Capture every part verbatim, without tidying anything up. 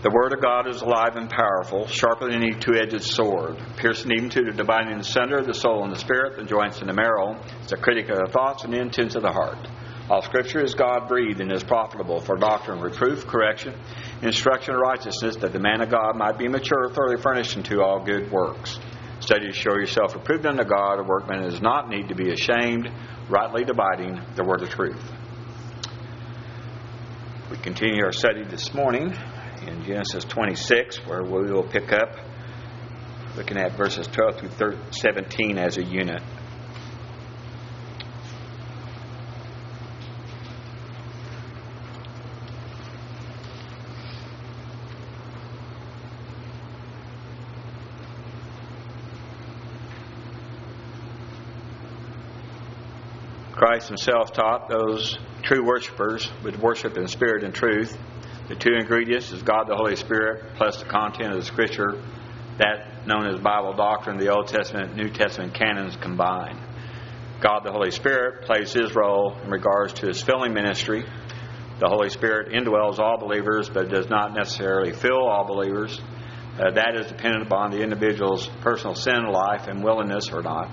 The Word of God is alive and powerful, sharper than any two-edged sword, piercing even to the dividing asunder of the soul and the spirit, the joints and the marrow. It's a critic of the thoughts and the intents of the heart. All Scripture is God-breathed and is profitable for doctrine, reproof, correction, instruction, and righteousness, that the man of God might be mature, thoroughly furnished unto all good works. Study to show yourself approved unto God, a workman does not need to be ashamed, rightly dividing the word of truth. We continue our study this morning in Genesis twenty-six, where we will pick up looking at verses twelve through seventeen as a unit. Christ himself taught those true worshipers would worship in spirit and truth. The two ingredients is God the Holy Spirit plus the content of the Scripture, that known as Bible doctrine, the Old Testament and New Testament canons combined. God the Holy Spirit plays his role in regards to his filling ministry. The Holy Spirit indwells all believers, but does not necessarily fill all believers. Uh, that is dependent upon the individual's personal sin life and willingness or not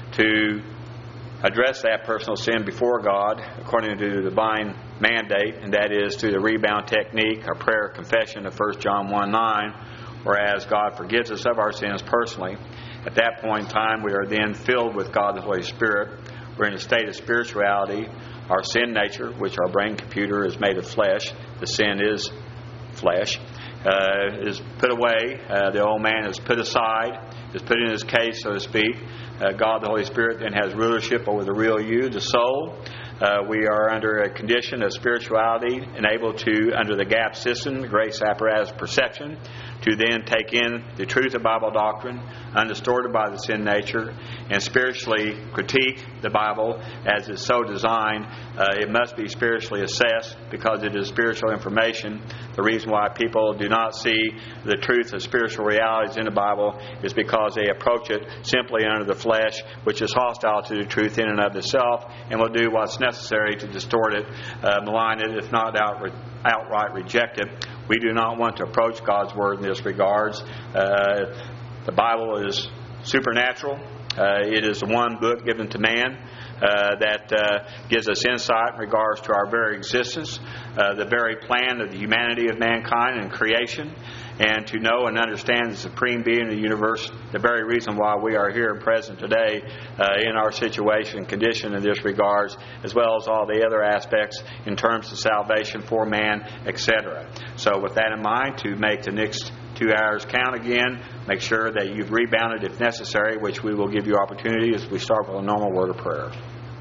to address that personal sin before God according to the divine mandate, and that is through the rebound technique, our prayer confession of First John one nine, whereas God forgives us of our sins personally. At that point in time, we are then filled with God the Holy Spirit. We're in a state of spirituality. Our sin nature, which our brain computer is made of flesh, the sin is flesh, uh, is put away. Uh, the old man is put aside, is put in his case, so to speak. Uh, God the Holy Spirit then has rulership over the real you, the soul. Uh, we are under a condition of spirituality and able to, under the GAP system, the grace apparatus perception, to then take in the truth of Bible doctrine, undistorted by the sin nature, and spiritually critique the Bible as it's so designed. Uh, it must be spiritually assessed because it is spiritual information. The reason why people do not see the truth of spiritual realities in the Bible is because they approach it simply under the flesh, which is hostile to the truth in and of itself, and will do what's necessary to distort it, uh, malign it, if not outright, outright reject it. We do not want to approach God's Word in this regards. Uh, the Bible is supernatural. Uh, it is the one book given to man uh, that uh, gives us insight in regards to our very existence, uh, the very plan of the humanity of mankind and creation, and to know and understand the supreme being of the universe, the very reason why we are here and present today uh, in our situation and condition in this regards, as well as all the other aspects in terms of salvation for man, et cetera. So with that in mind, to make the next two hours count again, make sure that you've rebounded if necessary, which we will give you opportunity as we start with a normal word of prayer.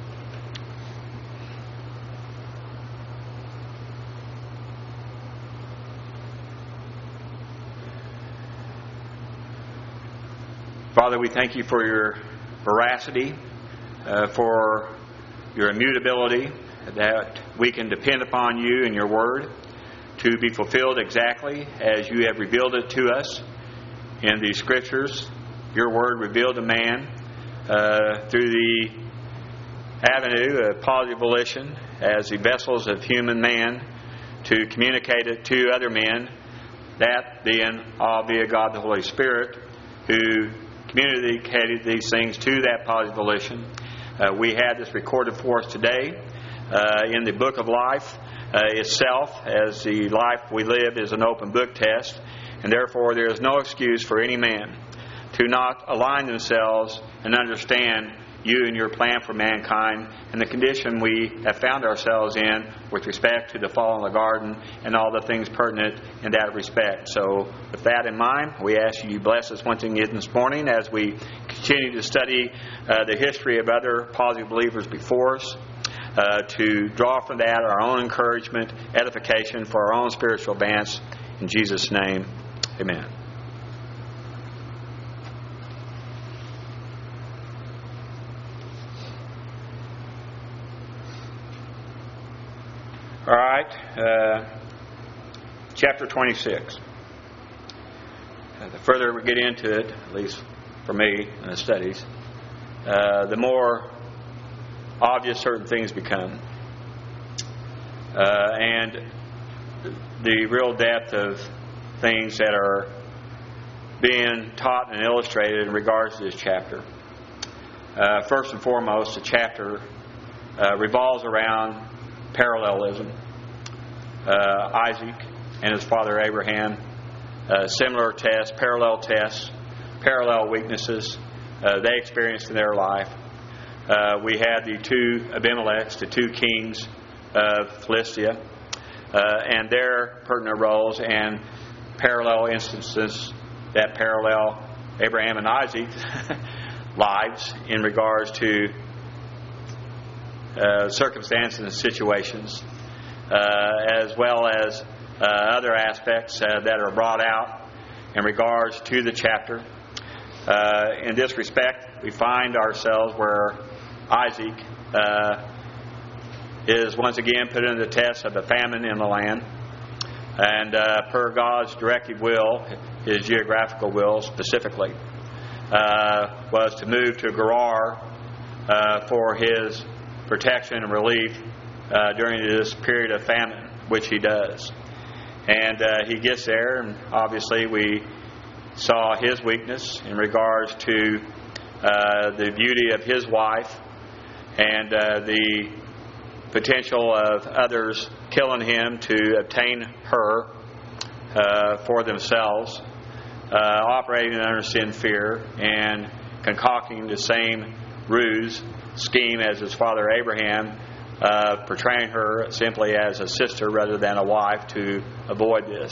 Father, we thank you for your veracity, uh, for your immutability, that we can depend upon you and your word to be fulfilled exactly as you have revealed it to us in the Scriptures. Your word revealed to man uh, through the avenue of positive volition as the vessels of human man to communicate it to other men, that then all via God the Holy Spirit, who communicated these things to that positive volition. Uh, we have this recorded for us today uh, in the book of life uh, itself, as the life we live is an open book test, and therefore there is no excuse for any man to not align themselves and understand you and your plan for mankind and the condition we have found ourselves in with respect to the fall in the garden and all the things pertinent in that respect. So with that in mind, we ask you bless us once again this morning as we continue to study uh, the history of other positive believers before us, uh, to draw from that our own encouragement, edification for our own spiritual advance. In Jesus' name, amen. All right, uh, chapter twenty-six. Uh, the further we get into it, at least for me in the studies, uh, the more obvious certain things become. Uh, and the real depth of things that are being taught and illustrated in regards to this chapter. Uh, first and foremost, the chapter uh, revolves around parallelism. Uh, Isaac and his father Abraham, uh, similar tests, parallel tests, parallel weaknesses uh, they experienced in their life. Uh, we had the two Abimelechs, the two kings of Philistia, uh, and their pertinent roles and parallel instances that parallel Abraham and Isaac's lives in regards to uh, circumstances and situations, uh, as well as uh, other aspects uh, that are brought out in regards to the chapter. Uh, in this respect, we find ourselves where Isaac uh, is once again put into the test of a famine in the land. And uh, per God's directive will, His geographical will specifically, uh, was to move to Gerar uh, for his protection and relief uh, during this period of famine, which he does. And uh, he gets there, and obviously we saw his weakness in regards to uh, the beauty of his wife and uh, the potential of others killing him to obtain her uh, for themselves, uh, operating under sin fear and concocting the same ruse scheme as his father Abraham, uh, portraying her simply as a sister rather than a wife to avoid this.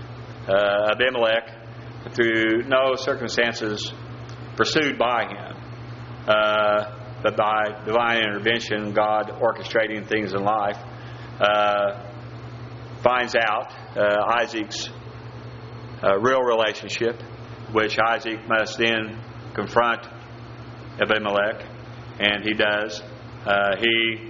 Uh, Abimelech, through no circumstances pursued by him, uh, but by divine intervention, God orchestrating things in life, uh, finds out uh, Isaac's uh, real relationship, which Isaac must then confront Abimelech, and he does. Uh, he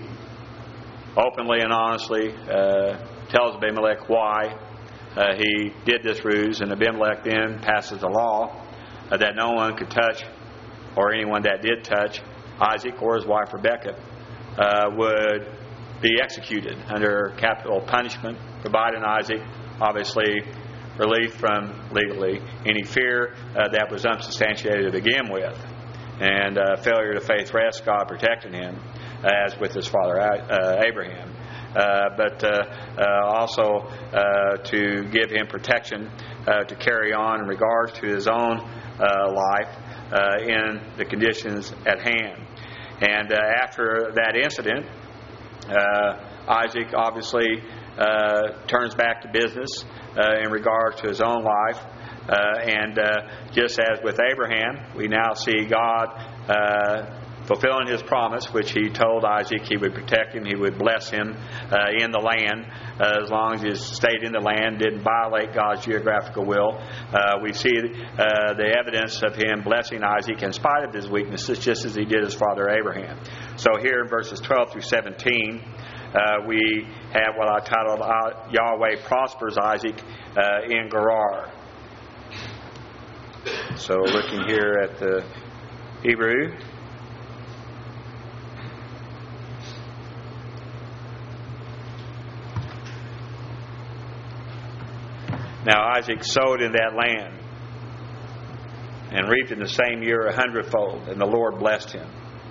openly and honestly uh, tells Abimelech why uh, he did this ruse, and Abimelech then passes a law uh, that no one could touch, or anyone that did touch Isaac or his wife Rebekah uh, would be executed under capital punishment, providing Isaac, obviously, relief from legally any fear uh, that was unsubstantiated to begin with, and uh, failure to faith rest, God protecting him, as with his father uh, Abraham. Uh, but uh, uh, also uh, to give him protection uh, to carry on in regards to his own uh, life uh, in the conditions at hand. And uh, after that incident, uh, Isaac obviously uh, turns back to business uh, in regard to his own life. Uh, and uh, just as with Abraham, we now see God uh, fulfilling His promise, which He told Isaac He would protect him, He would bless him uh, in the land, uh, as long as he stayed in the land, didn't violate God's geographical will. Uh, we see uh, the evidence of Him blessing Isaac in spite of his weaknesses, just as He did his father Abraham. So here in verses twelve through seventeen, uh, we have what I titled uh, Yahweh prospers Isaac uh, in Gerar. So looking here at the Hebrew, now Isaac sowed in that land and reaped in the same year a hundredfold, and the Lord blessed him.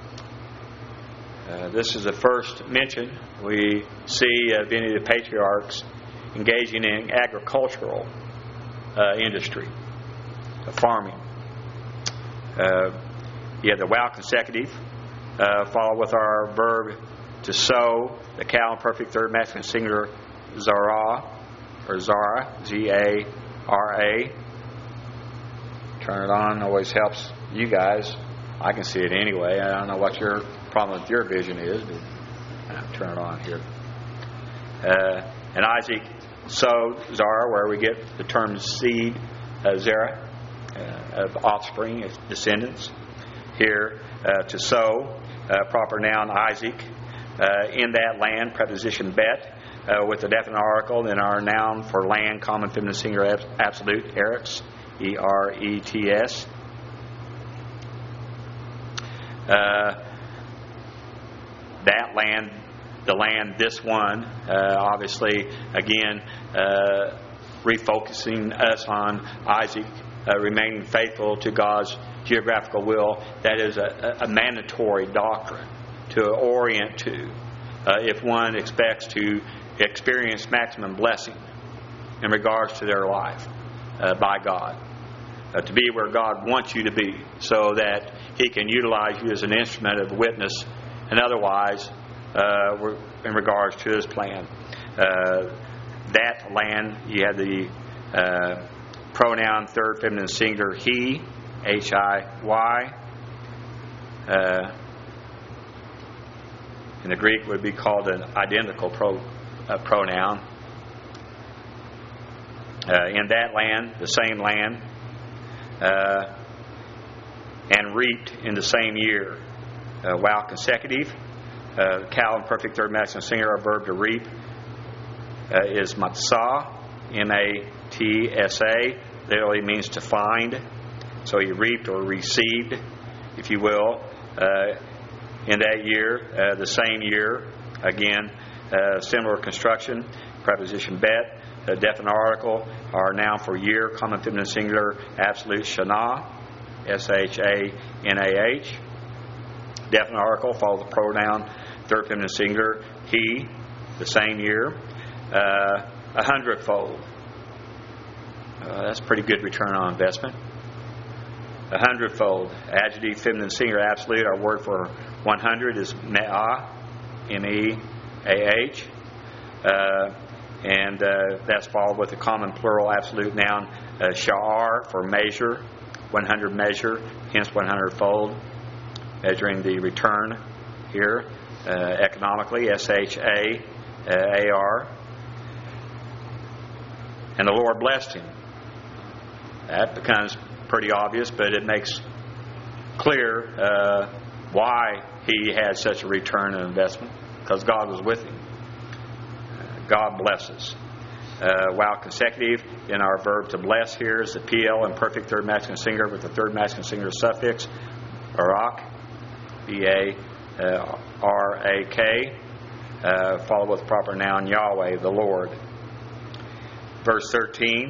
Uh, this is the first mention we see of any of the patriarchs engaging in agricultural uh, industry, uh, farming. Uh, you have the wow consecutive, uh, followed with our verb to sow, the cow in perfect third masculine singular zarah, or Zara, Z A R A. Turn it on, always helps you guys. I can see it anyway. I don't know what your problem with your vision is, but I'll turn it on here. Uh, and Isaac sowed Zara, where we get the term seed, uh, Zerah, uh, of offspring, of descendants. Here, uh, to sow, uh, proper noun Isaac, uh, in that land, preposition bet, Uh, with a definite article, then our noun for land, common feminine singular absolute, Eretz, E R E T S. Uh, that land, the land, this one, uh, obviously, again, uh, refocusing us on Isaac uh, remaining faithful to God's geographical will. That is a, a mandatory doctrine to orient to uh, if one expects to experience maximum blessing in regards to their life uh, by God. Uh, to be where God wants you to be so that He can utilize you as an instrument of witness and otherwise uh, in regards to His plan. Uh, that land, you have the uh, pronoun third feminine singular he, H I Y. Uh, in the Greek would be called an identical pro, uh, pronoun. Uh, in that land, the same land, uh, and reaped in the same year. Uh, while consecutive, uh, cal and perfect third masculine singular verb to reap uh, is matsah, M A T S A, literally means to find. So he reaped or received, if you will, uh, in that year, uh, the same year. Again, uh, similar construction, preposition bet, uh, definite article, or noun for year, common feminine singular, absolute shana, S H A N A H. Definite article, follow the pronoun, third feminine singular, he, the same year. Uh, a hundredfold. Uh, that's pretty good return on investment. A hundredfold. Adjective, feminine singular, absolute. Our word for one hundred is me'ah, M E A H. Uh, and uh, that's followed with the common plural absolute noun, uh, sha'ar, for measure. one hundred measure, hence one hundred fold. Measuring the return here uh, economically, S H A A R. And the Lord blessed him. That becomes pretty obvious, but it makes clear uh, why he had such a return on investment, because God was with him. Uh, God blesses. Uh, while consecutive, in our verb to bless here is the P L and perfect third masculine singular with the third masculine singular suffix, barak, B A R A K, uh, followed with the proper noun Yahweh, the Lord. Verse thirteen,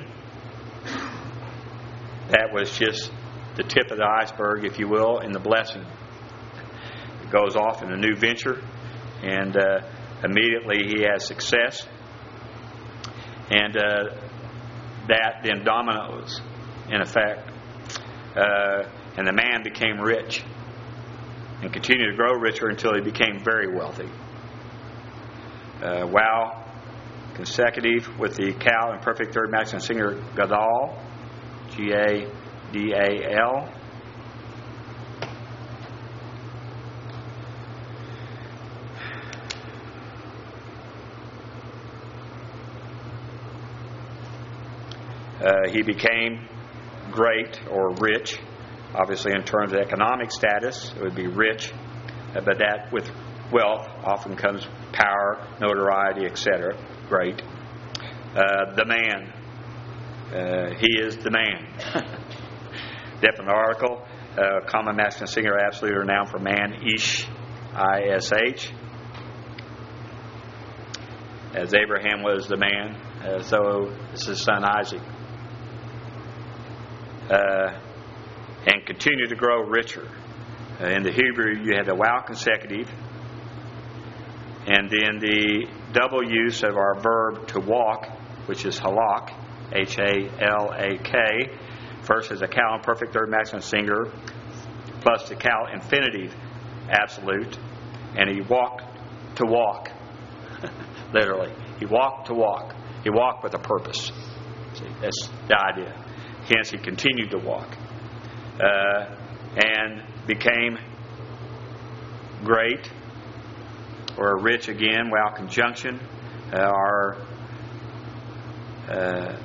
that was just the tip of the iceberg, if you will, in the blessing. It goes off in a new venture, and uh, immediately he has success. And uh, that then dominoes, in effect. Uh, and the man became rich and continued to grow richer until he became very wealthy. Uh, wow. Consecutive with the cal and perfect third masculine singular gadal, G A D A L. Uh, he became great or rich. Obviously, in terms of economic status, it would be rich, uh, but that with wealth often comes power, notoriety, et cetera. Great. Uh, the man. Uh, he is the man. Definite article. Uh, common masculine singular absolute or noun for man. Ish. I S H. As Abraham was the man, uh, so is his son Isaac. Uh, and continue to grow richer. Uh, in the Hebrew, you had the wow consecutive, and then the double use of our verb to walk, which is halak, H A L A K. First is a cal and perfect third masculine singular, plus the cal infinitive absolute, and he walked to walk. Literally, he walked to walk. He walked with a purpose. See, that's the idea. Hence, he continued to walk uh, and became great or rich again. While conjunction, uh, our uh,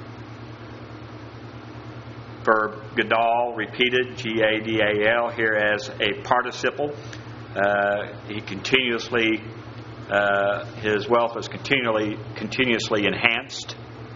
verb gadal repeated, G A D A L, here as a participle. Uh, he continuously, uh, his wealth was continually, continuously enhanced.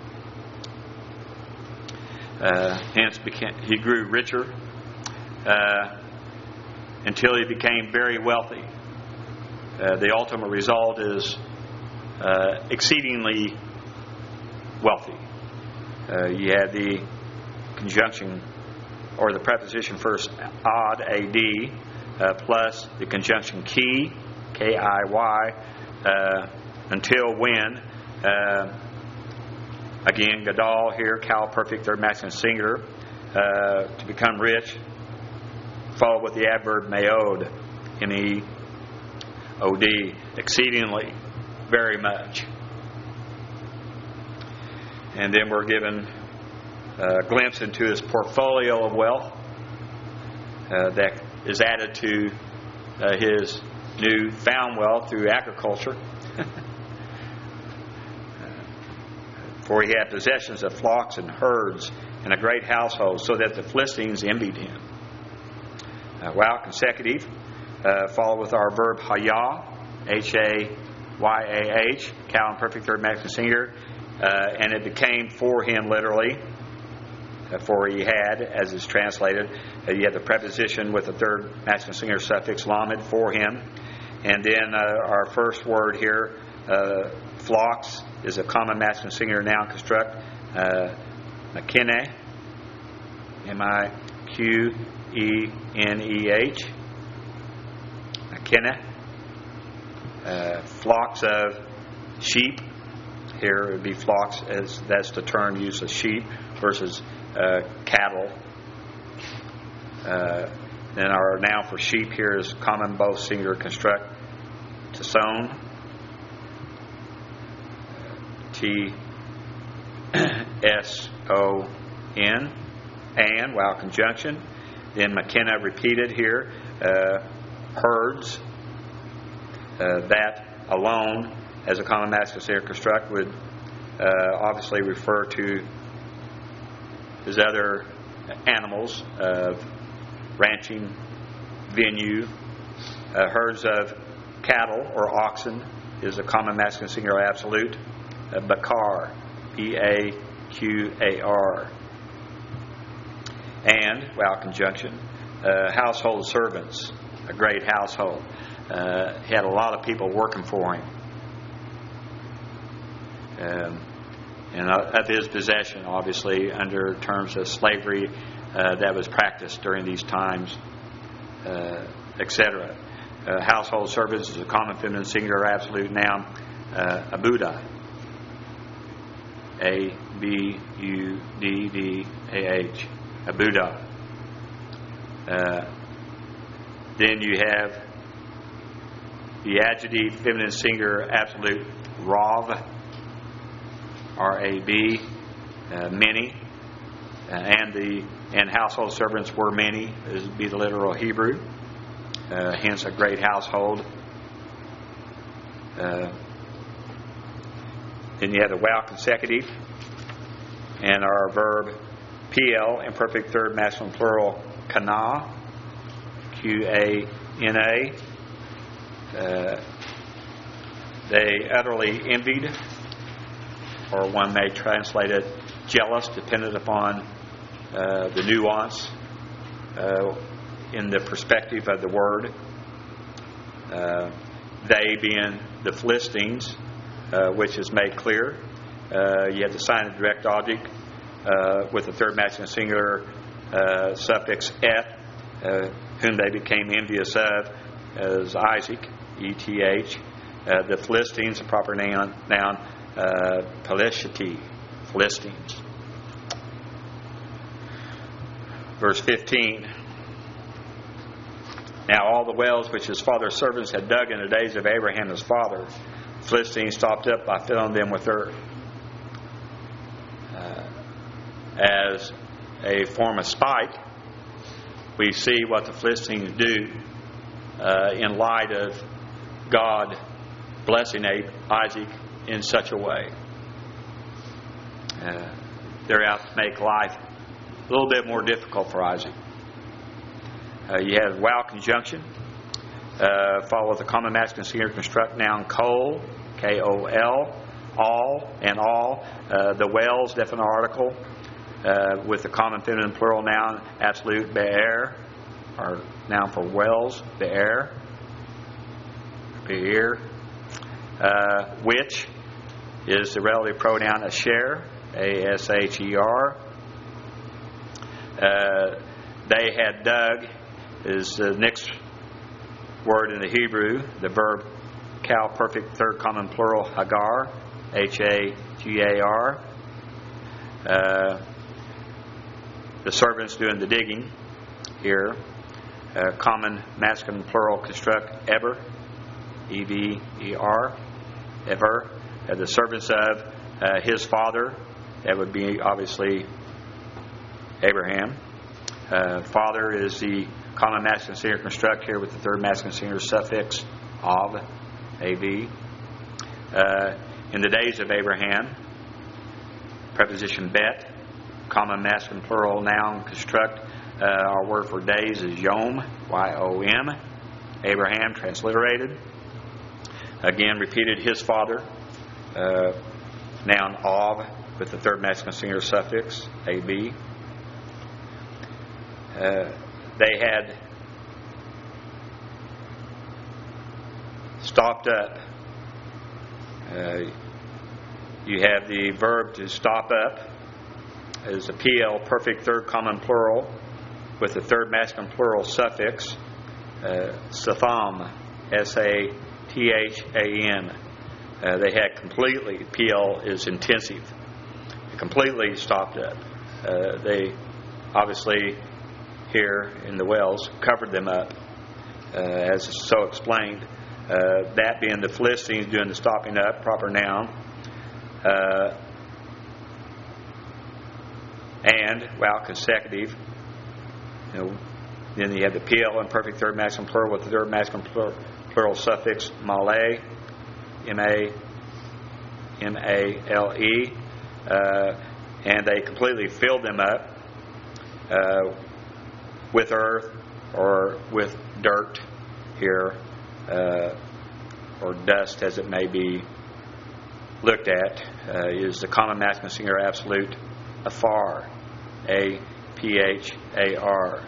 Uh, hence, became, he grew richer uh, until he became very wealthy. Uh, the ultimate result is uh, exceedingly wealthy. Uh, you had the conjunction or the preposition first, ad, A D, uh, plus the conjunction key, K I Y, uh, until when. Uh, again, gadol here, cal, perfect, third masculine singular, uh, to become rich, followed with the adverb meod, M E O D, exceedingly, very much. And then we're given a glimpse into his portfolio of wealth uh, that is added to uh, his new found wealth through agriculture. For he had possessions of flocks and herds and a great household, so that the Philistines envied him. Uh, wow, consecutive. Uh, follow with our verb hayah, H A Y A H, cal and perfect third masculine singular, uh, and it became for him literally, uh, for he had, as is translated. Uh, you have the preposition with the third masculine singular suffix lamed, for him, and then uh, our first word here, uh, flocks, is a common masculine singular noun construct, uh, makine, M I Q E N E H. Makine. Uh, flocks of sheep. Here it would be flocks, as that's the term used of sheep versus uh, cattle. Uh, then our noun for sheep here is common both singular construct, tson, T S O N, and, wow, conjunction. Then McKenna repeated here, uh, herds. Uh, that alone, as a common masculine singular construct, would uh, obviously refer to his other animals of ranching, venue. Uh, herds of cattle or oxen is a common masculine singular absolute. Uh, bakar, B A Q A R. And, wow, conjunction, uh, household servants, a great household. Uh, he had a lot of people working for him. Um, and of his possession, obviously, under terms of slavery uh, that was practiced during these times, uh, et cetera. Uh, household servants is a common feminine singular absolute noun, uh, abuda. A B U D D A H. Abuda. Uh, then you have the adjective feminine singular absolute rav, R A B, uh, many, uh, and the and household servants were many. This would be the literal Hebrew. Uh, hence, a great household. Uh, then you have the wow consecutive, and our verb P L, imperfect third masculine plural, kana, Q A N A. Uh, they utterly envied, or one may translate it jealous, dependent upon uh, the nuance uh, in the perspective of the word. Uh, they being the Philistines, uh, which is made clear. Uh, you have the sign of direct object uh, with the third masculine singular uh, suffix et, uh, whom they became envious of, as Isaac, E T H. Uh, the Philistines, a proper noun, noun uh, Pelishti, Philistines. Verse fifteen. Now all the wells which his father's servants had dug in the days of Abraham his father, the Philistines stopped up by filling them with earth. Uh, as a form of spite, we see what the Philistines do uh, in light of God blessing Isaac in such a way. Uh, they're out to make life a little bit more difficult for Isaac. Uh, you have wow conjunction, uh, followed with a common masculine singular construct noun kol, K O L, all and all. Uh, the wells, definite article, uh, with the common feminine plural noun absolute be'er, or noun for wells, be'er, be'er, uh, which is the relative pronoun asher, A S H E R. Uh, they had dug is the next word in the Hebrew, the verb Cal perfect third common plural Hagar, H A G A R. Uh, the servants doing the digging here. Uh, common masculine plural construct Eber, E V E R, Ever. Uh, the servants of uh, his father, that would be obviously Abraham. Uh, father is the common masculine singular construct here with the third masculine singular suffix of, A V. Uh, in the days of Abraham, preposition bet, common masculine plural noun construct. Uh, our word for days is Yom, Y O M. Abraham transliterated. Again, repeated his father. Uh, noun of with the third masculine singular suffix, A B. Uh, they had stopped up. Uh, you have the verb to stop up as a P L, perfect third common plural, with the third masculine plural suffix, uh, Satham, S A T H A M. Uh, they had completely, P L is intensive, completely stopped up. Uh, they obviously here in the wells covered them up, uh, as so explained. Uh, that being the Philistines doing the stopping up, proper noun. Uh, and, well, consecutive. You know, then you have the P L in perfect third masculine plural with the third masculine plural, plural suffix Malay, M A M A L E, uh, and they completely filled them up uh, with earth or with dirt here, uh, or dust as it may be looked at, uh, is the common masculine singular absolute afar, A P H A R.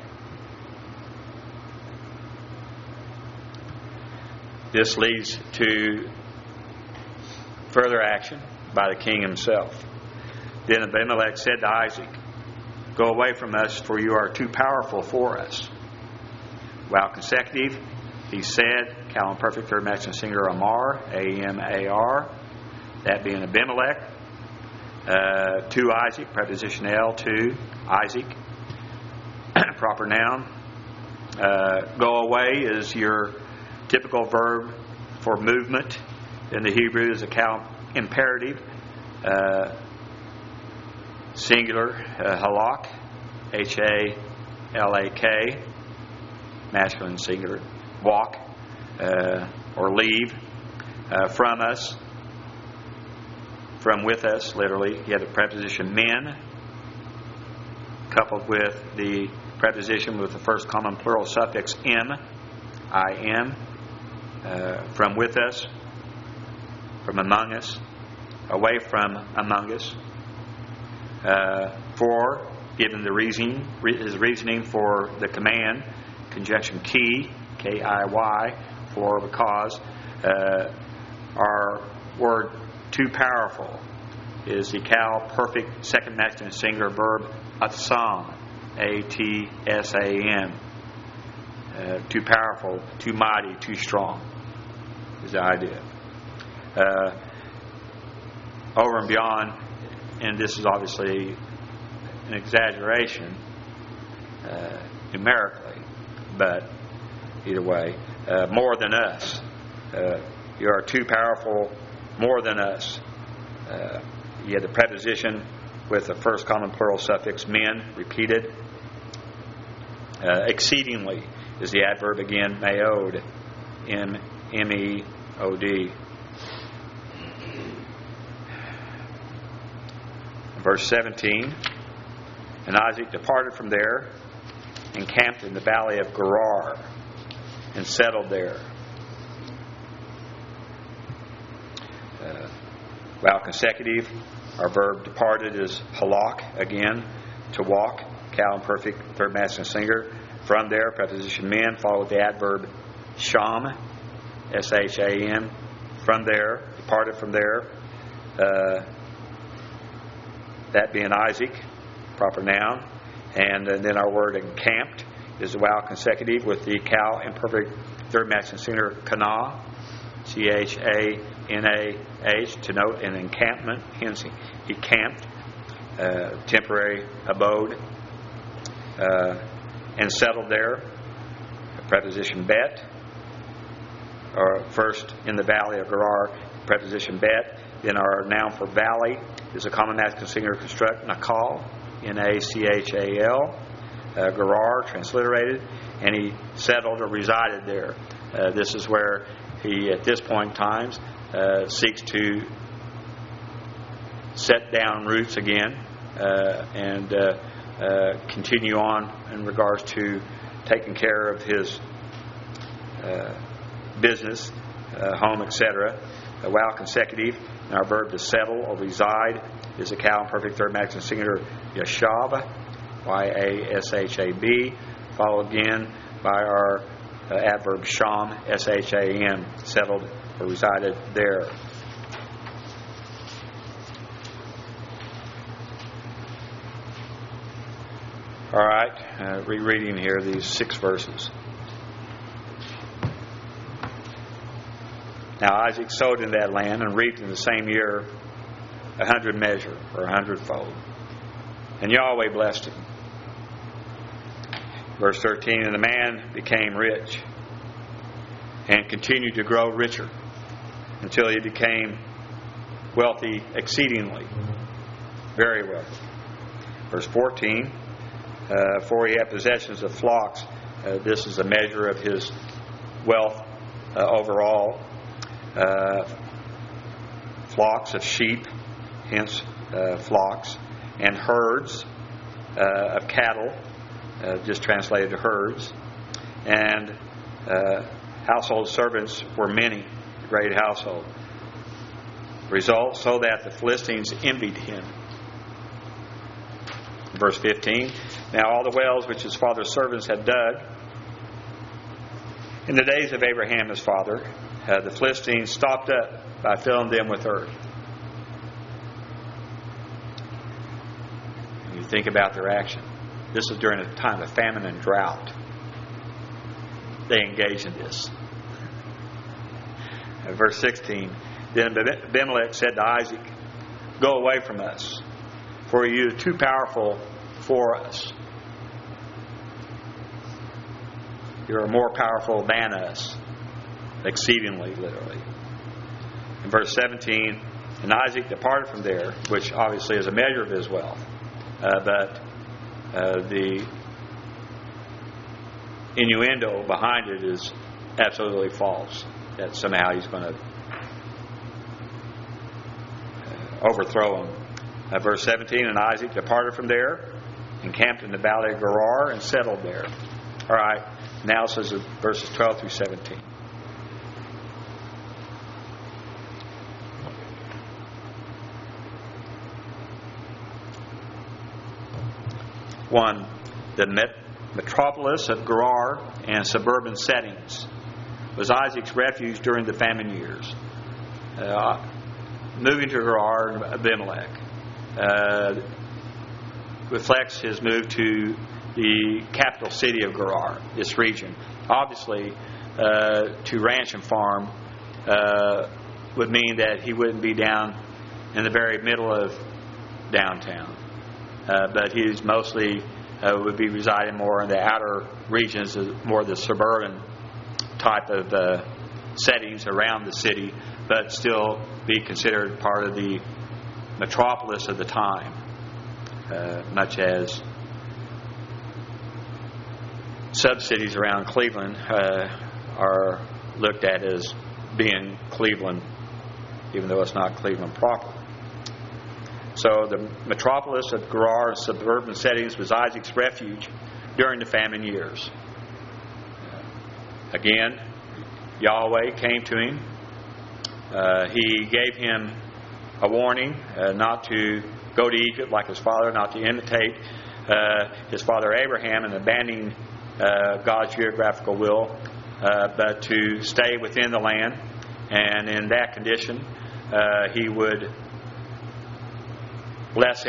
This leads to further action by the king himself. Then Abimelech said to Isaac, "Go away from us, for you are too powerful for us." While consecutive, he said, Cal and perfect third masculine singular Amar, A M A R, that being Abimelech. Uh, to Isaac, preposition L, to Isaac, proper noun. Uh, go away is your typical verb for movement. In the Hebrew is a Cal imperative. Uh, singular, uh, halak, H A L A K, masculine singular, walk, uh, or leave, uh, from us, from with us, literally. You have the preposition men, coupled with the preposition with the first common plural suffix M, I M, uh, from with us, from among us, away from among us. Uh, for, given the reasoning, his reasoning for the command, conjunction key, K I Y, for because. Uh, our word too powerful is the Cal perfect second masculine singular verb atsam, A T S A M. Uh, too powerful, too mighty, too strong is the idea. Uh, over and beyond, and this is obviously an exaggeration uh, numerically, but either way, uh, more than us. Uh, you are too powerful, more than us. Uh, you have the preposition with the first common plural suffix men, repeated. Uh, exceedingly is the adverb again, meod, M M E O D. Verse seventeen, and Isaac departed from there and camped in the valley of Gerar and settled there. Uh, while consecutive, our verb departed is halak, again, to walk, Cal imperfect, third masculine singular. From there, preposition men, followed with the adverb sham, S H A M. From there, departed from there. Uh, that being Isaac, proper noun. And then our word encamped is a vowel consecutive with the cow imperfect third masculine singular kana, C H A N A H, to note an encampment. Hence, he camped, uh, temporary abode, uh, and settled there. Preposition bet, or first in the valley of Gerar, preposition bet. Then our noun for valley is a common masculine singular construct, nakal, N A C H A L, uh, Gerar, transliterated, and he settled or resided there. Uh, this is where he, at this point in time, uh, seeks to set down roots again uh, and uh, uh, continue on in regards to taking care of his uh, business, uh, home, et cetera. A vowel consecutive, and our verb to settle or reside is a cow imperfect third masculine singular yashab, Y A S H A B, followed again by our uh, adverb sham, S H A M, settled or resided there. All right, uh, rereading here these six verses. Now Isaac sowed in that land and reaped in the same year a hundred measure, or a hundredfold. And Yahweh blessed him. Verse thirteen, and the man became rich and continued to grow richer until he became wealthy exceedingly, very wealthy. Verse fourteen, uh, for he had possessions of flocks. Uh, this is a measure of his wealth uh, overall. Uh, flocks of sheep, hence uh, flocks, and herds uh, of cattle, uh, just translated to herds, and uh, household servants were many, a great household. Result, so that the Philistines envied him. Verse fifteen, now all the wells which his father's servants had dug in the days of Abraham his father, uh, the Philistines stopped up by filling them with earth. When you think about their action, this is during a time of famine and drought. They engaged in this. Uh, verse sixteen, then Abimelech said to Isaac, go away from us, for you are too powerful for us. You are more powerful than us, exceedingly, literally. In verse seventeen, and Isaac departed from there, which obviously is a measure of his wealth, uh, but uh, the innuendo behind it is absolutely false, that somehow he's going to overthrow him. Uh, verse seventeen, and Isaac departed from there, encamped in the valley of Gerar, and settled there. All right, now it says verses twelve through seventeen. One, the met- metropolis of Gerar and suburban settings was Isaac's refuge during the famine years. Uh, moving to Gerar, Abimelech uh, reflects his move to the capital city of Gerar, this region. Obviously, uh, to ranch and farm uh, would mean that he wouldn't be down in the very middle of downtown. Uh, but he's mostly uh, would be residing more in the outer regions, more the suburban type of uh, settings around the city, but still be considered part of the metropolis of the time, uh, much as sub-cities around Cleveland uh, are looked at as being Cleveland, even though it's not Cleveland proper. So the metropolis of Gerar and suburban settings was Isaac's refuge during the famine years. Again, Yahweh came to him. Uh, he gave him a warning uh, not to go to Egypt like his father, not to imitate uh, his father Abraham and abandoning uh, God's geographical will, uh, but to stay within the land. And in that condition, uh, he would bless him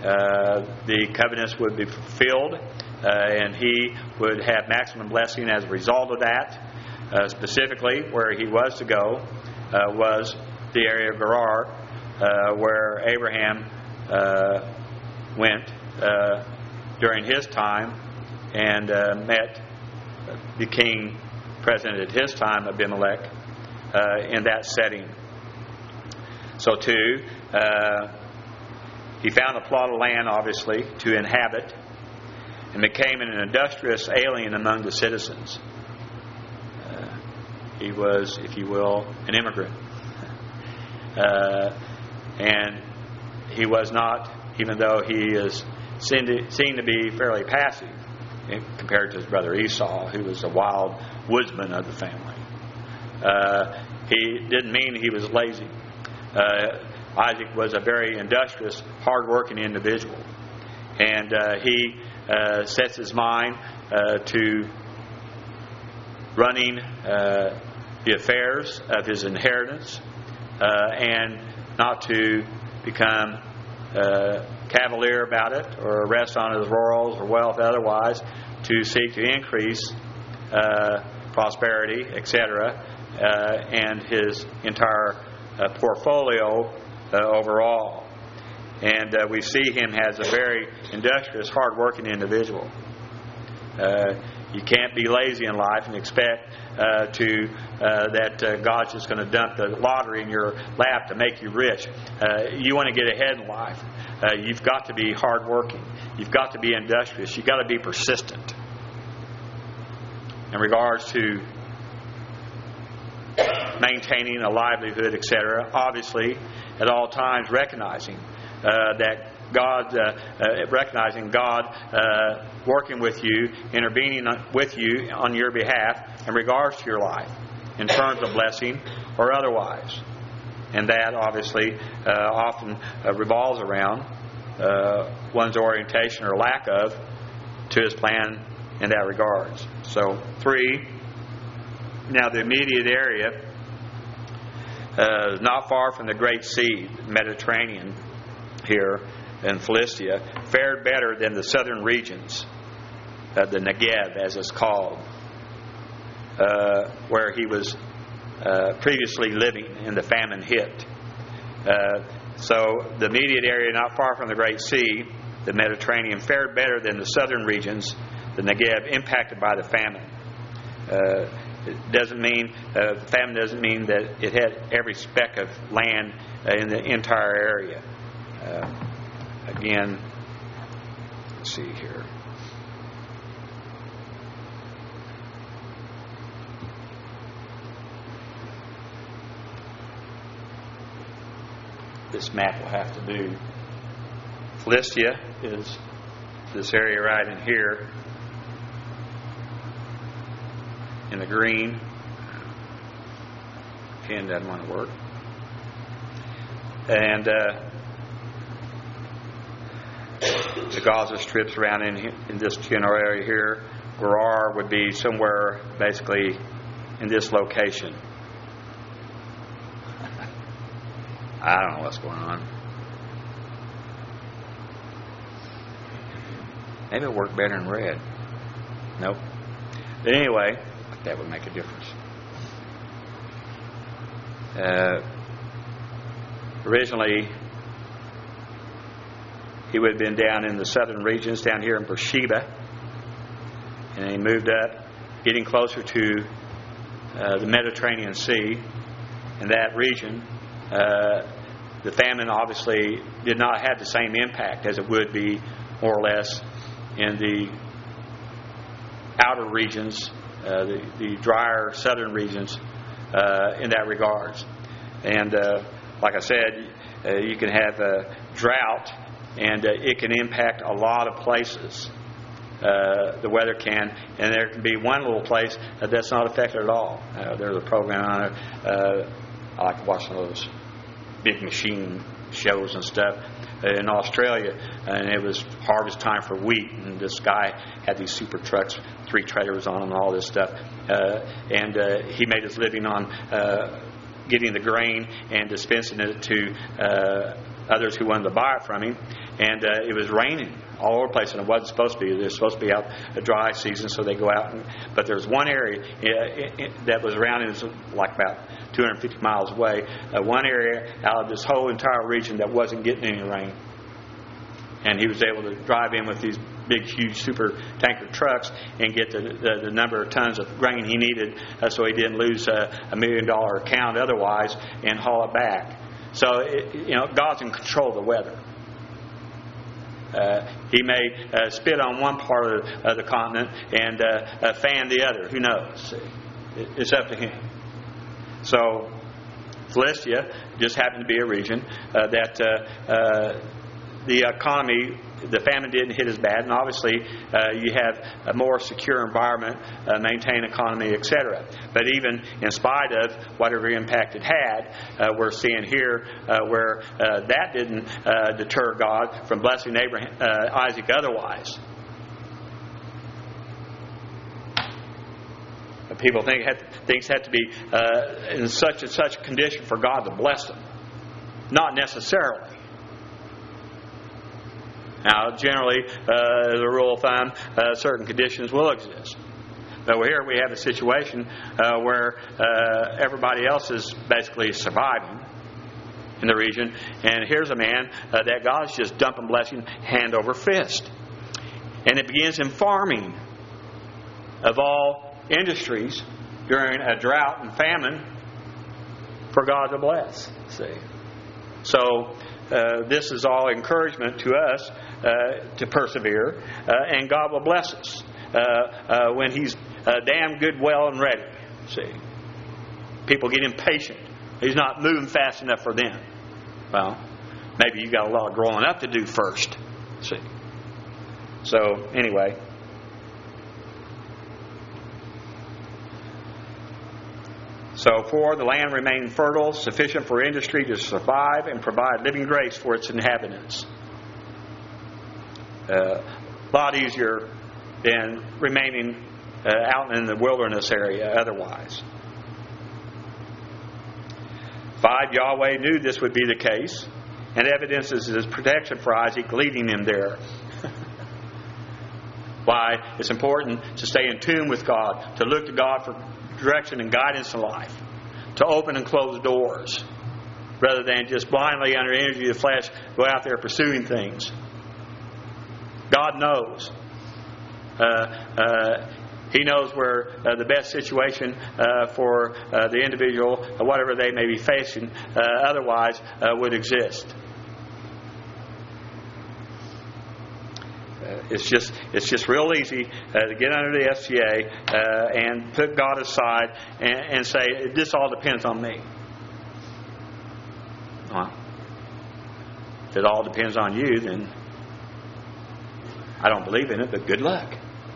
uh, the covenants would be fulfilled, uh, and he would have maximum blessing as a result of that. Uh, specifically, where he was to go uh, was the area of Gerar, uh, where Abraham uh, went uh, during his time and uh, met the king, president at his time, Abimelech, uh, in that setting. So too, uh, he found a plot of land, obviously, to inhabit, and became an industrious alien among the citizens. Uh, he was, if you will, an immigrant. Uh, and he was not, even though he is seen to, seen to be fairly passive compared to his brother Esau, who was a wild woodsman of the family. Uh, he didn't mean he was lazy. Uh, Isaac was a very industrious, hard-working individual. And uh, he uh, sets his mind uh, to running uh, the affairs of his inheritance uh, and not to become uh, cavalier about it or rest on his laurels or wealth otherwise, to seek to increase uh, prosperity, et cetera, uh, and his entire uh, portfolio uh, overall. And uh, we see him as a very industrious, hard-working individual. Uh, you can't be lazy in life and expect uh, to uh, that uh, God's just going to dump the lottery in your lap to make you rich. Uh, you want to get ahead in life. Uh, you've got to be hard-working. You've got to be industrious. You've got to be persistent. In regards to maintaining a livelihood, et cetera, obviously, at all times recognizing uh, that God, uh, uh, recognizing God uh, working with you, intervening with you on your behalf in regards to your life, in terms of blessing or otherwise. And that, obviously, uh, often uh, revolves around uh, one's orientation or lack of to His plan in that regards. So, three, now the immediate area, uh, not far from the Great Sea, Mediterranean here in Philistia, fared better than the southern regions, uh, the Negev as it's called, uh, where he was uh, previously living and the famine hit. Uh, so the immediate area not far from the Great Sea, the Mediterranean, fared better than the southern regions, the Negev, impacted by the famine. Uh, it doesn't mean, uh, famine doesn't mean that it had every speck of land uh, in the entire area. Uh, again, let's see here. This map will have to do. Philistia is this area right in here in the green. Pen doesn't want to work. And uh, the Gaza strips around in, in this general area here. Gerar would be somewhere basically in this location. I don't know what's going on. Maybe it'll work better in red. Nope. But anyway, that would make a difference. Uh, originally, he would have been down in the southern regions, down here in Beersheba. And he moved up, getting closer to uh, the Mediterranean Sea. In that region, uh, the famine obviously did not have the same impact as it would be, more or less, in the outer regions, uh, the, the drier southern regions, uh, in that regards. And uh, like I said, uh, you can have a drought, and uh, it can impact a lot of places. Uh, the weather can, and there can be one little place uh, that's not affected at all. Uh, there's a program on it. Uh, I like to watch those big machine shows and stuff in Australia, and it was harvest time for wheat, and this guy had these super trucks, three trailers on them and all this stuff, uh, and uh, he made his living on uh, getting the grain and dispensing it to uh, others who wanted to buy it from him. And uh, it was raining all over the place, and it wasn't supposed to be. It was supposed to be out a dry season, so they go out. And, but there's one area uh, that was around, it was like about two hundred fifty miles away, uh, one area out of this whole entire region that wasn't getting any rain. And he was able to drive in with these big, huge super tanker trucks and get the, the, the number of tons of grain he needed uh, so he didn't lose uh, a million dollar account otherwise and haul it back. So, it, you know, God's in control of the weather. Uh, he may uh, spit on one part of the, of the continent and uh, uh, fan the other. Who knows? It, it's up to him. So, Philistia just happened to be a region uh, that uh, uh, the economy, the famine didn't hit as bad, and obviously uh, you have a more secure environment, uh, maintained economy, et cetera. But even in spite of whatever impact it had, uh, we're seeing here uh, where uh, that didn't uh, deter God from blessing Abraham, uh, Isaac otherwise. People think have, things have to be uh, in such and such condition for God to bless them. Not necessarily. Now, generally, uh, as a rule of thumb, uh, certain conditions will exist. But here we have a situation uh, where uh, everybody else is basically surviving in the region. And here's a man uh, that God's just dumping blessing hand over fist. And it begins in farming of all industries during a drought and famine for God to bless. See? So uh, this is all encouragement to us uh, to persevere, uh, and God will bless us uh, uh, when He's uh, damn good, well, and ready. See? People get impatient. He's not moving fast enough for them. Well, maybe you got a lot of growing up to do first. See? So, anyway. So, for the land remained fertile, sufficient for industry to survive and provide living grace for its inhabitants. Uh, a lot easier than remaining uh, out in the wilderness area otherwise. Five, Yahweh knew this would be the case, and evidences His protection for Isaac, leading him there. Why it's important to stay in tune with God, to look to God for direction and guidance in life, to open and close doors, rather than just blindly under energy of the flesh go out there pursuing things. God knows. Uh, uh, He knows where uh, the best situation uh, for uh, the individual, uh, whatever they may be facing, uh, otherwise uh, would exist. Uh, it's just it's just real easy uh, to get under the S G A uh, and put God aside and, and say, this all depends on me. Well, if it all depends on you, then I don't believe in it, but good luck.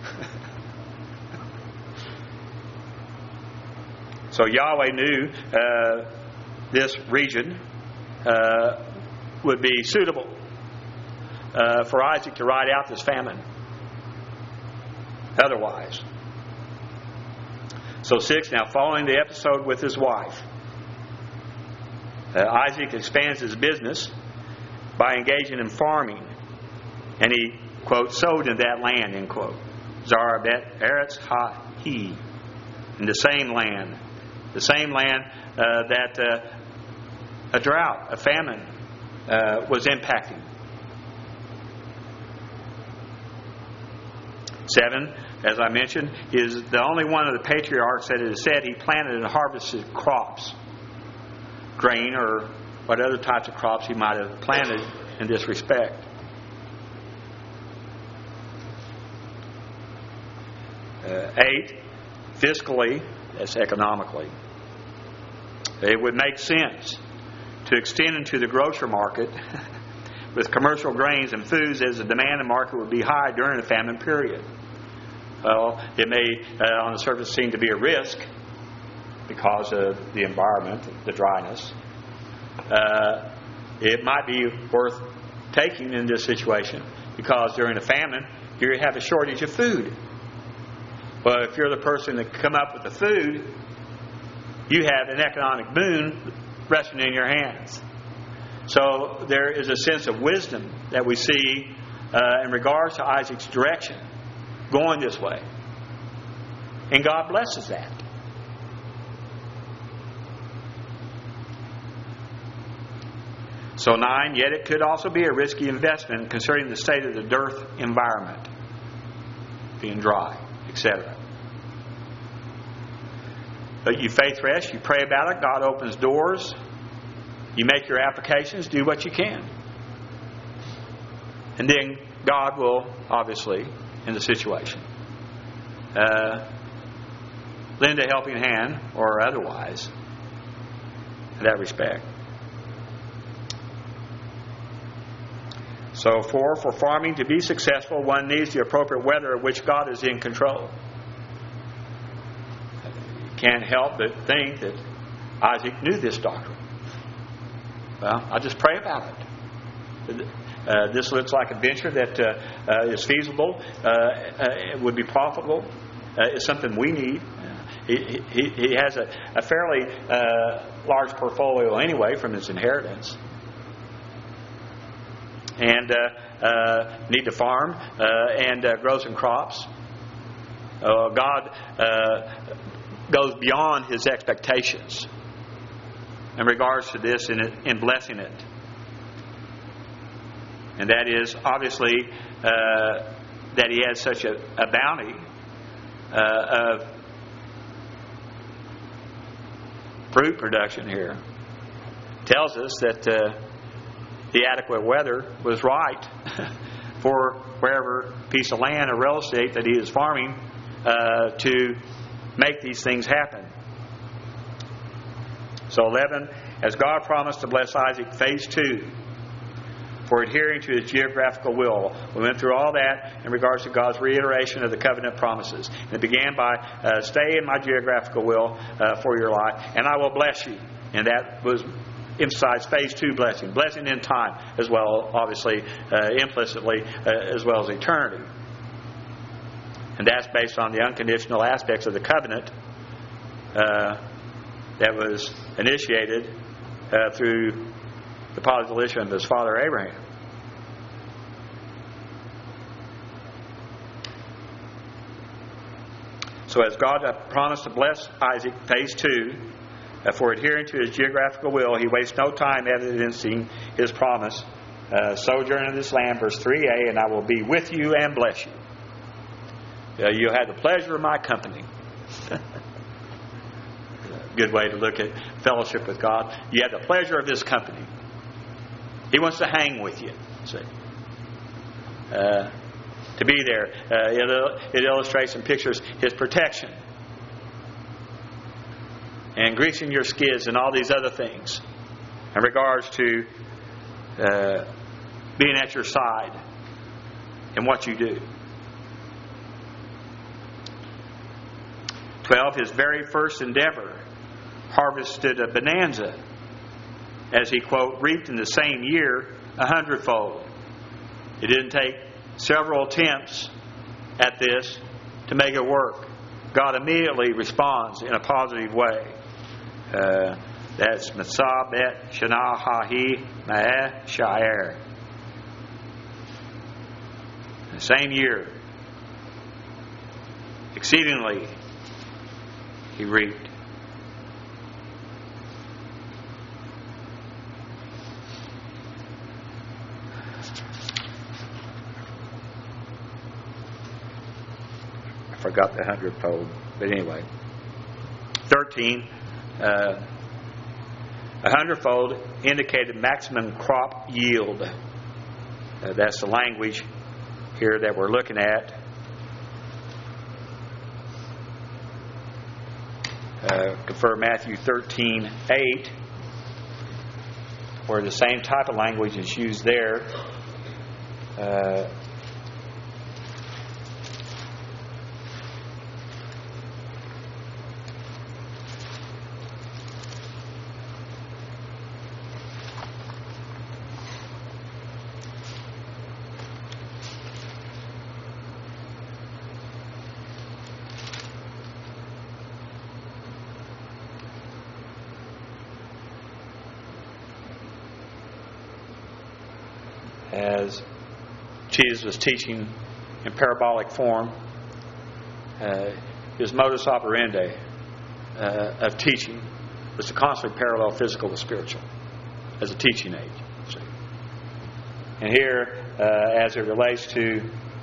So Yahweh knew uh, this region uh, would be suitable uh, for Isaac to ride out this famine. Otherwise. So six, now following the episode with his wife, uh, Isaac expands his business by engaging in farming. And he, quote, sowed in that land, end quote. Zara bet Eretz Ha-He, in the same land. The same land uh, that uh, a drought, a famine, uh, was impacting. Seven, as I mentioned, is the only one of the patriarchs that it is said he planted and harvested crops, grain or what other types of crops he might have planted in this respect. Uh, eight, fiscally, that's economically, it would make sense to extend into the grocery market with commercial grains and foods, as the demand in the market would be high during the famine period. Well, it may, uh, on the surface, seem to be a risk because of the environment, the dryness. Uh, it might be worth taking in this situation because during a famine, you have a shortage of food. But if you're the person that come up with the food, you have an economic boon resting in your hands. So there is a sense of wisdom that we see uh, in regards to Isaac's direction, going this way. And God blesses that. So nine, yet it could also be a risky investment concerning the state of the dearth environment, being dry, et cetera. But you faith rest, you pray about it, God opens doors, you make your applications, do what you can. And then God will, obviously, in the situation, uh, lend a helping hand or otherwise in that respect. So four, for farming to be successful, one needs the appropriate weather of which God is in control. You can't help but think that Isaac knew this doctrine. Well, I'll just pray about it. Uh, this looks like a venture that uh, uh, is feasible, uh, uh, would be profitable. Uh, it's something we need. He, he, he has a, a fairly uh, large portfolio anyway from his inheritance. And uh, uh, need to farm uh, and uh, grow some crops. Uh, God uh, goes beyond his expectations in regards to this in, in blessing it. And that is obviously uh, that he has such a, a bounty uh, of fruit production here. Tells us that uh, the adequate weather was right for wherever piece of land or real estate that he is farming uh, to make these things happen. So eleven, as God promised to bless Isaac, phase two, for adhering to his geographical will. We went through all that in regards to God's reiteration of the covenant promises. And it began by, uh, stay in my geographical will uh, for your life, and I will bless you. And that was emphasized phase two blessing. Blessing in time as well, obviously, uh, implicitly, uh, as well as eternity. And that's based on the unconditional aspects of the covenant uh, that was initiated uh, through the positive of his father Abraham. So as God promised to bless Isaac, phase two, uh, for adhering to his geographical will, he wastes no time evidencing his promise. Uh, sojourn in this land, verse three a, and I will be with you and bless you. Uh, you'll have the pleasure of my company. Good way to look at fellowship with God. You have the pleasure of his company. He wants to hang with you. See, uh, to be there. Uh, it, it illustrates and pictures his protection and greasing your skids and all these other things in regards to uh, being at your side in what you do. twelve, his very first endeavor harvested a bonanza as he, quote, reaped in the same year a hundredfold. It didn't take several attempts at this to make it work. God immediately responds in a positive way. Uh, that's Matzah Bet Shana Hahi Ma'eh Sha'er. The same year, exceedingly, he reaped. I forgot the hundredfold, but anyway. thirteen, uh, a hundredfold indicated maximum crop yield. Uh, that's the language here that we're looking at. Uh, confer Matthew thirteen eight, where the same type of language is used there. Uh, as Jesus was teaching in parabolic form. Uh, his modus operandi uh, of teaching was to constantly parallel physical with spiritual as a teaching aid. See? And here, uh, as it relates to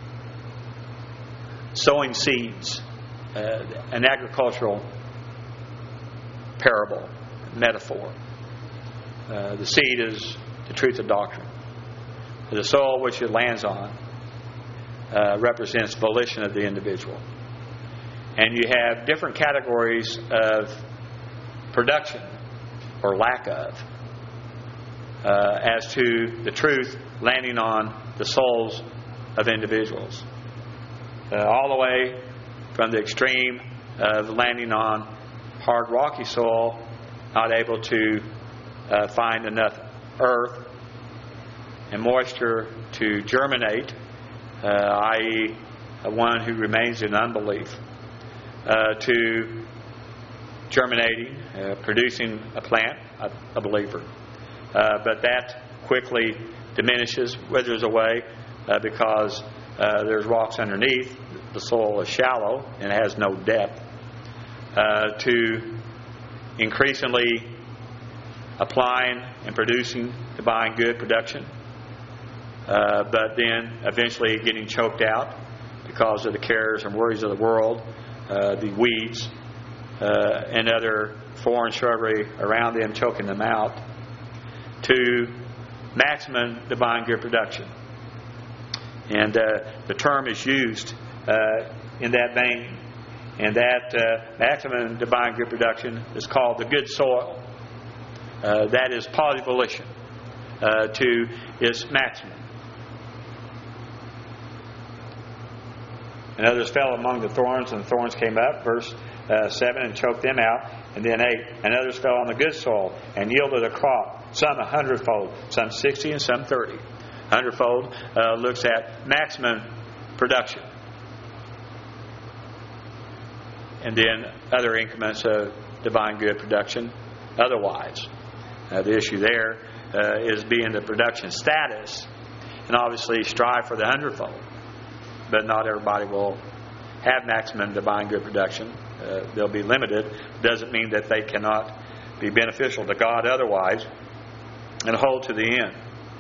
sowing seeds, uh, an agricultural parable, metaphor. Uh, the seed is the truth of doctrine. The soil which it lands on uh, represents volition of the individual. And you have different categories of production or lack of uh, as to the truth landing on the souls of individuals. Uh, all the way from the extreme of landing on hard rocky soil, not able to uh, find enough earth and moisture to germinate, uh, that is one who remains in unbelief, uh, to germinating, uh, producing a plant, a, a believer. Uh, but that quickly diminishes, withers away, uh, because uh, there's rocks underneath. The soil is shallow and has no depth. Uh, to increasingly applying and producing divine good production, uh, but then eventually getting choked out because of the cares and worries of the world, uh, the weeds, uh, and other foreign shrubbery around them choking them out, to maximum divine good production. And uh, the term is used uh, in that vein. And that uh, maximum divine good production is called the good soil. Uh, that is positive volition uh, to its maximum. And others fell among the thorns, and the thorns came up, verse uh, seven, and choked them out. And then eight, and others fell on the good soil and yielded a crop, some a hundredfold, some sixty, and some thirty. A hundredfold uh, looks at maximum production. And then other increments of divine good production otherwise. Uh, the issue there uh, is being the production status, and obviously strive for the hundredfold. But not everybody will have maximum divine good production. Uh, they'll be limited. Doesn't mean that they cannot be beneficial to God otherwise and hold to the end,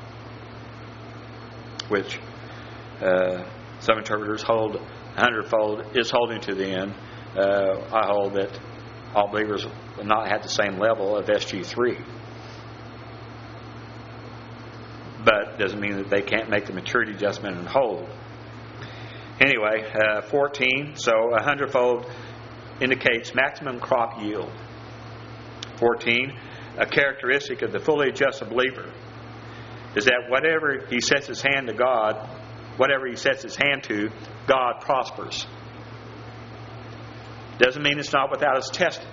which uh, some interpreters hold a hundredfold is holding to the end. Uh, I hold that all believers will not have the same level of S G three. But doesn't mean that they can't make the maturity adjustment and hold. Anyway, uh, fourteen, so a hundredfold indicates maximum crop yield. fourteen, a characteristic of the fully adjusted believer is that whatever he sets his hand to God, whatever he sets his hand to, God prospers. Doesn't mean it's not without its testing.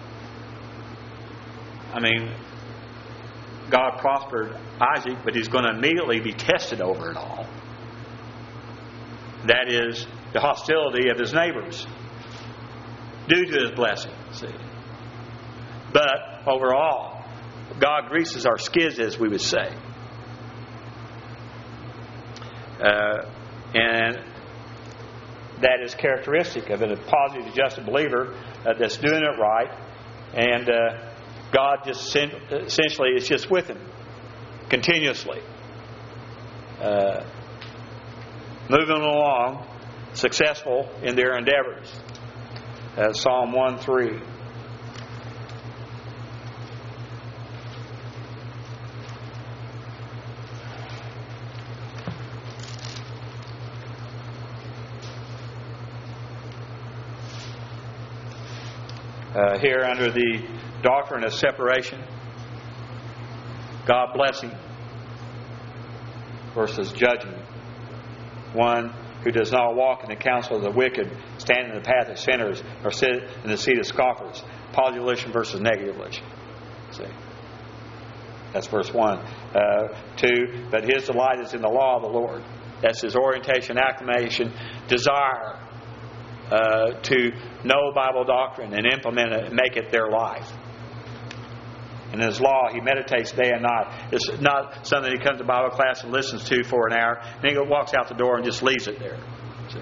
I mean, God prospered Isaac, but he's going to immediately be tested over it all. That is the hostility of his neighbors due to his blessing. See? But overall, God greases our skids, as we would say. Uh, and that is characteristic of a positive, adjusted believer uh, that's doing it right, and uh, God just essentially is just with him continuously, uh, moving along, successful in their endeavors. Uh, Psalm one three. Uh, here under the doctrine of separation, God blessing versus judging. One who does not walk in the counsel of the wicked, stand in the path of sinners, or sit in the seat of scoffers. Positive volition versus negative volition. See, that's verse one. Uh, two, but his delight is in the law of the Lord. That's his orientation, acclamation, desire. Uh, to know Bible doctrine and implement it and make it their life. And in His law, he meditates day and night. It's not something he comes to Bible class and listens to for an hour, and then he walks out the door and just leaves it there. See?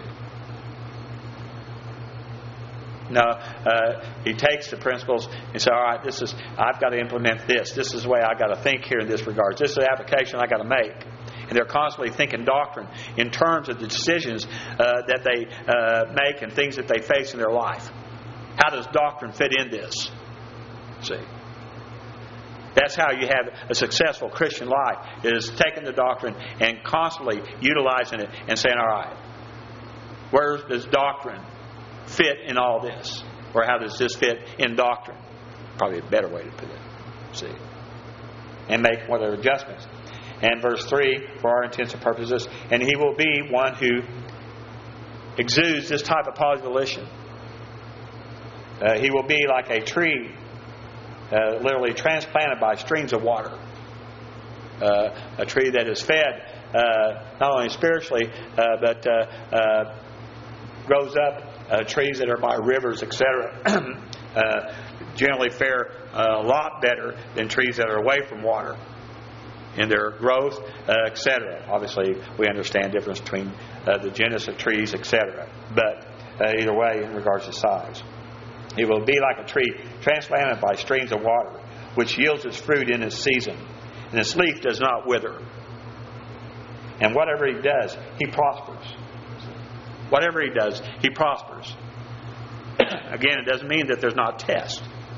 No, uh, he takes the principles and says, all right, this is, I've got to implement this. This is the way I've got to think here in this regard. This is the application I've got to make. And they're constantly thinking doctrine in terms of the decisions uh, that they uh, make and things that they face in their life. How does doctrine fit in this? See? That's how you have a successful Christian life, is taking the doctrine and constantly utilizing it and saying, all right, where does doctrine fit in all this? Or how does this fit in doctrine? Probably a better way to put it. See? And make what are adjustments. And verse three, for our intents and purposes, and he will be one who exudes this type of positive volition. Uh, he will be like a tree, uh, literally transplanted by streams of water. Uh, a tree that is fed uh, not only spiritually, uh, but uh, uh, grows up. Uh, trees that are by rivers, et cetera, uh, generally fare a lot better than trees that are away from water in their growth, uh, et cetera. Obviously, we understand the difference between uh, the genus of trees, et cetera. But uh, either way, in regards to size, it will be like a tree transplanted by streams of water, which yields its fruit in its season, and its leaf does not wither. And whatever he does, he prospers. Whatever he does, he prospers. Again, it doesn't mean that there's not test.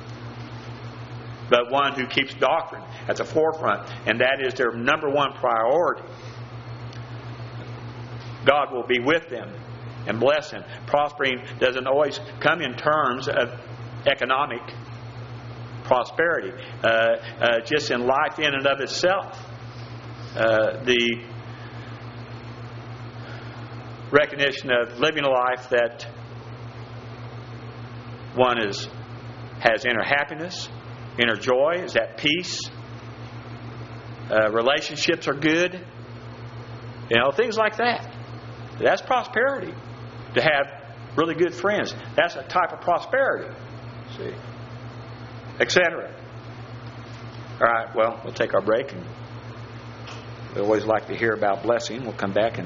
But one who keeps doctrine at the forefront, and that is their number one priority, God will be with them and bless them. Prospering doesn't always come in terms of economic prosperity. Uh, uh, just in life in and of itself. Uh, the recognition of living a life that one is has inner happiness, inner joy, is at peace, uh, relationships are good, you know, things like that. That's prosperity. To have really good friends, that's a type of prosperity. See, et cetera. All right. Well, we'll take our break, and we always like to hear about blessing. We'll come back and